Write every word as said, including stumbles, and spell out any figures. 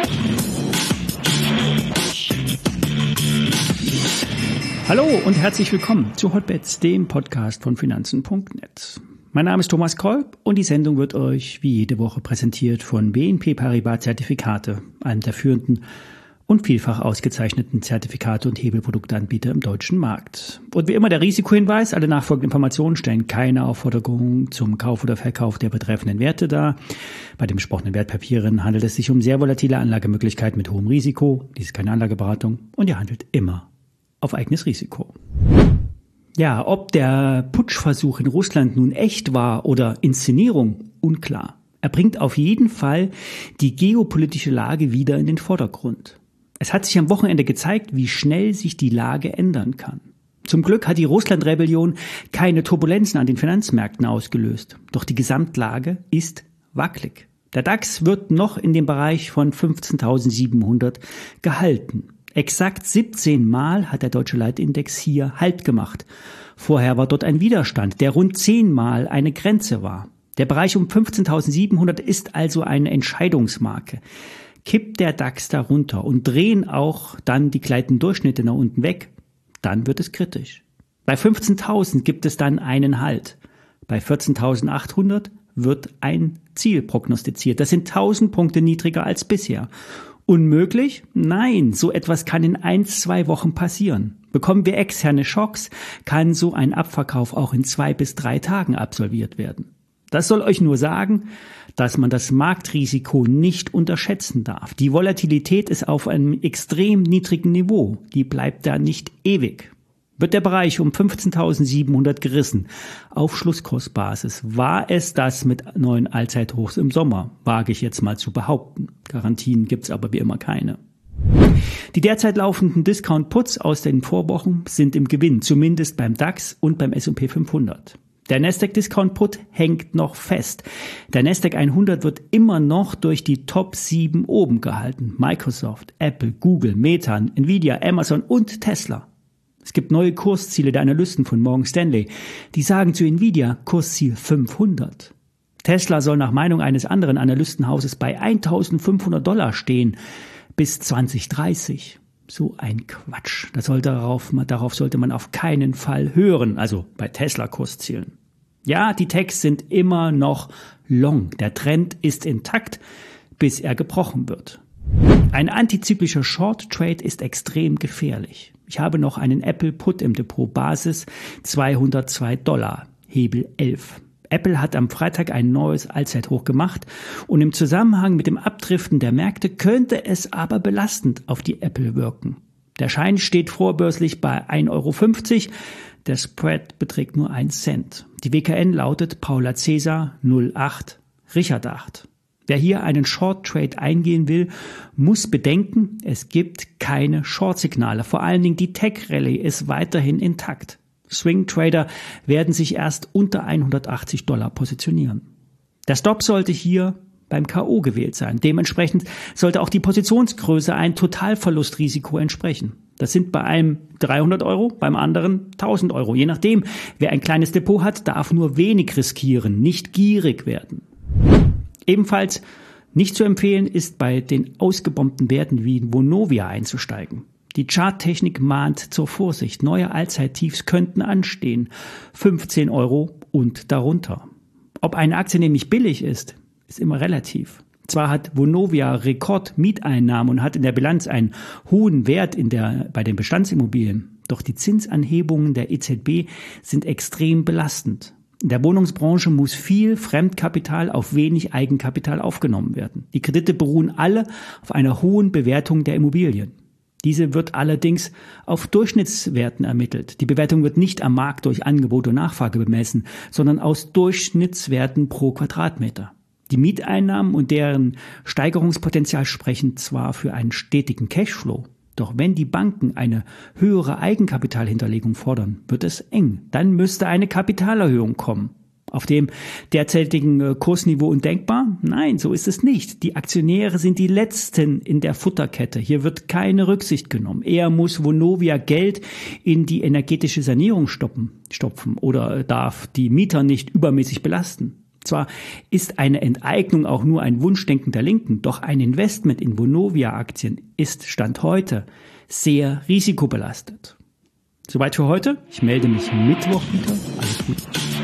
Hallo und herzlich willkommen zu Hotbets, dem Podcast von Finanzen Punkt net. Mein Name ist Thomas Kolb und die Sendung wird euch wie jede Woche präsentiert von B N P Paribas Zertifikate, einem der führenden und vielfach ausgezeichneten Zertifikate- und Hebelprodukteanbieter im deutschen Markt. Und wie immer der Risikohinweis, alle nachfolgenden Informationen stellen keine Aufforderung zum Kauf oder Verkauf der betreffenden Werte dar. Bei den besprochenen Wertpapieren handelt es sich um sehr volatile Anlagemöglichkeiten mit hohem Risiko. Dies ist keine Anlageberatung und ihr handelt immer auf eigenes Risiko. Ja, ob der Putschversuch in Russland nun echt war oder Inszenierung, unklar. Er bringt auf jeden Fall die geopolitische Lage wieder in den Vordergrund. Es hat sich am Wochenende gezeigt, wie schnell sich die Lage ändern kann. Zum Glück hat die Russland-Rebellion keine Turbulenzen an den Finanzmärkten ausgelöst. Doch die Gesamtlage ist wackelig. Der DAX wird noch in dem Bereich von fünfzehntausendsiebenhundert gehalten. Exakt siebzehn Mal hat der deutsche Leitindex hier Halt gemacht. Vorher war dort ein Widerstand, der rund zehn Mal eine Grenze war. Der Bereich um fünfzehntausendsiebenhundert ist also eine Entscheidungsmarke. Kippt der DAX darunter und drehen auch dann die gleitenden Durchschnitte nach unten weg, dann wird es kritisch. Bei fünfzehntausend gibt es dann einen Halt. Bei vierzehntausendachthundert wird ein Ziel prognostiziert. Das sind tausend Punkte niedriger als bisher. Unmöglich? Nein, so etwas kann in ein, zwei Wochen passieren. Bekommen wir externe Schocks, kann so ein Abverkauf auch in zwei bis drei Tagen absolviert werden. Das soll euch nur sagen, dass man das Marktrisiko nicht unterschätzen darf. Die Volatilität ist auf einem extrem niedrigen Niveau. Die bleibt da nicht ewig. Wird der Bereich um fünfzehntausendsiebenhundert gerissen, auf Schlusskursbasis, war es das mit neuen Allzeithochs im Sommer, wage ich jetzt mal zu behaupten. Garantien gibt's aber wie immer keine. Die derzeit laufenden Discount-Puts aus den Vorwochen sind im Gewinn, zumindest beim DAX und beim S und P fünfhundert. Der Nasdaq-Discount-Put hängt noch fest. Der Nasdaq hundert wird immer noch durch die Top sieben oben gehalten. Microsoft, Apple, Google, Meta, Nvidia, Amazon und Tesla. Es gibt neue Kursziele der Analysten von Morgan Stanley. Die sagen zu Nvidia Kursziel fünfhundert. Tesla soll nach Meinung eines anderen Analystenhauses bei eintausendfünfhundert Dollar stehen bis zwanzig dreißig. So ein Quatsch. Das sollte darauf, darauf sollte man auf keinen Fall hören, also bei Tesla-Kurszielen. Ja, die Techs sind immer noch long. Der Trend ist intakt, bis er gebrochen wird. Ein antizyklischer Short-Trade ist extrem gefährlich. Ich habe noch einen Apple-Put im Depot, Basis zweihundertzwei Dollar, Hebel elf. Apple hat am Freitag ein neues Allzeithoch gemacht und im Zusammenhang mit dem Abdriften der Märkte könnte es aber belastend auf die Apple wirken. Der Schein steht vorbörslich bei ein Euro fünfzig, der Spread beträgt nur ein Cent. Die W K N lautet Paula Cäsar null acht Richard acht. Wer hier einen Short-Trade eingehen will, muss bedenken, es gibt keine Short-Signale. Vor allen Dingen die Tech-Rallye ist weiterhin intakt. Swing-Trader werden sich erst unter hundertachtzig Dollar positionieren. Der Stop sollte hier beim K O gewählt sein. Dementsprechend sollte auch die Positionsgröße ein Totalverlustrisiko entsprechen. Das sind bei einem dreihundert Euro, beim anderen tausend Euro. Je nachdem, wer ein kleines Depot hat, darf nur wenig riskieren, nicht gierig werden. Ebenfalls nicht zu empfehlen ist, bei den ausgebombten Werten wie Vonovia einzusteigen. Die Charttechnik mahnt zur Vorsicht. Neue Allzeittiefs könnten anstehen. fünfzehn Euro und darunter. Ob eine Aktie nämlich billig ist, ist immer relativ. Zwar hat Vonovia Rekordmieteinnahmen und hat in der Bilanz einen hohen Wert in der, bei den Bestandsimmobilien. Doch die Zinsanhebungen der E Z B sind extrem belastend. In der Wohnungsbranche muss viel Fremdkapital auf wenig Eigenkapital aufgenommen werden. Die Kredite beruhen alle auf einer hohen Bewertung der Immobilien. Diese wird allerdings auf Durchschnittswerten ermittelt. Die Bewertung wird nicht am Markt durch Angebot und Nachfrage bemessen, sondern aus Durchschnittswerten pro Quadratmeter. Die Mieteinnahmen und deren Steigerungspotenzial sprechen zwar für einen stetigen Cashflow, doch wenn die Banken eine höhere Eigenkapitalhinterlegung fordern, wird es eng. Dann müsste eine Kapitalerhöhung kommen. Auf dem derzeitigen Kursniveau undenkbar? Nein, so ist es nicht. Die Aktionäre sind die Letzten in der Futterkette. Hier wird keine Rücksicht genommen. Eher muss Vonovia Geld in die energetische Sanierung stoppen, stopfen oder darf die Mieter nicht übermäßig belasten. Zwar ist eine Enteignung auch nur ein Wunschdenken der Linken, doch ein Investment in Vonovia-Aktien ist Stand heute sehr risikobelastet. Soweit für heute. Ich melde mich Mittwoch wieder. Alles Gute.